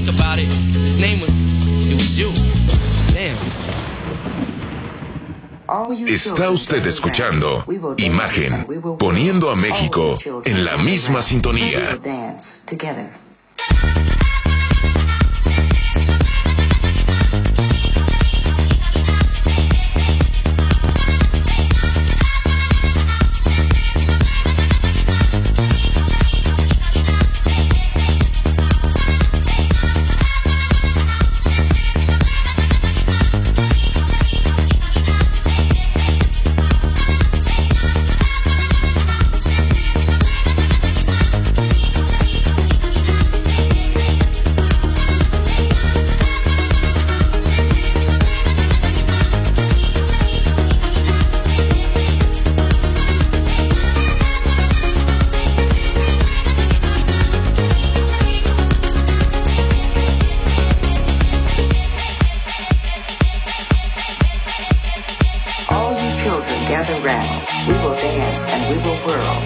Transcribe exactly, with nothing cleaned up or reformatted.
think about it, his name was, it was you. Damn. Está usted escuchando Imagen, poniendo a México en la misma sintonía. Gather round, we will dance and we will whirl.